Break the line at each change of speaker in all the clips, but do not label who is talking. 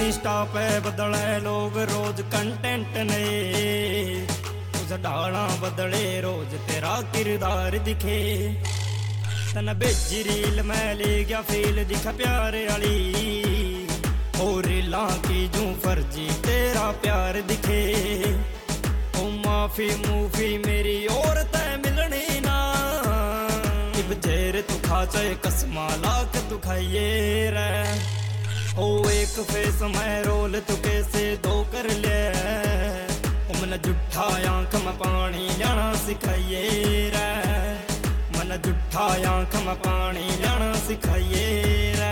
Insta पे बदले लोग रोज कंटेंट ने, उस डाला बदले रोज तेरा किरदार दिखे। तन बेजी रील मैं ले गया फील दिखा प्यार वाली, और रीलां की जू फर्जी तेरा प्यार दिखे। ओ माफी मूफी मेरी और तय मिलनी ना, इब जेर तू खा चाहे कसमा लाख तू खाइए रे। ओ एक फेस मैं रोल तू कैसे दो कर ले, मन जुठा आंख में पानी लाना सिखाइए रे, मन जुठा आंख में पानी लाना सिखाइए रे।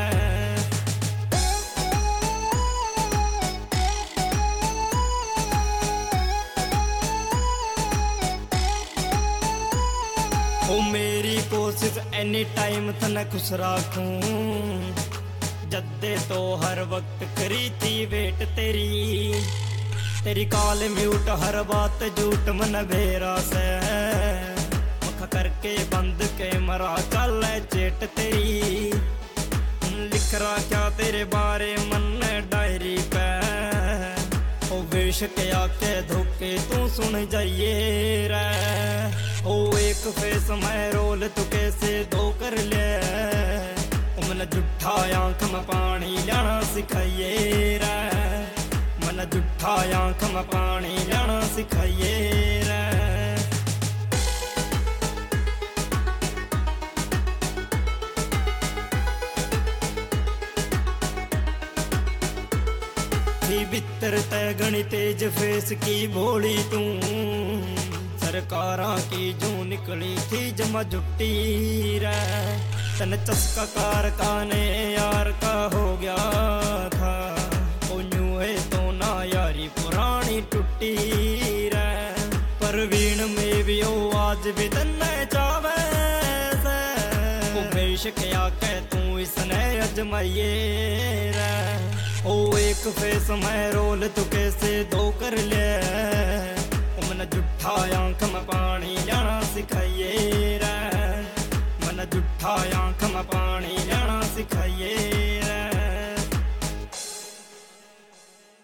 ओ मेरी कोशिश एनी टाइम तने खुश राखूं, जद्दे तो हर वक्त करी थी वेट तेरी कॉल म्यूट हर बात झूठ मन भेरा से, मखा करके बंद कैमरा चल चेट तेरी। लिख रहा क्या तेरे बारे मन डायरी पे, ओ बेशक आके धोखे तू सुन जाइए रे। ओ एक फेस मैं रोल तू कैसे दो कर ले, मन जुठा आंख में पानी लाना सिखाइए रे, मन जुठा आंख में पानी लाना सिखाइए रे। भीतर तय गणी तेज फेस की भोली तू, सरकारा की जू निकली थी जमा जुट्टी रे। तन चस्का कारखाने यार का हो गया था, ओ न्यू है तो ना यारी पुरानी टूटी रे। परवीन में भी ओ आज भी तन्ने चावे से, ओ बेशक आके तू इसने अजमाइए रे। ओ एक फेस मैं रोल तू कैसे दो कर ले, मन जुठा आंख में पानी लाना सिखाइए रे, मन जुठा आंख में पानी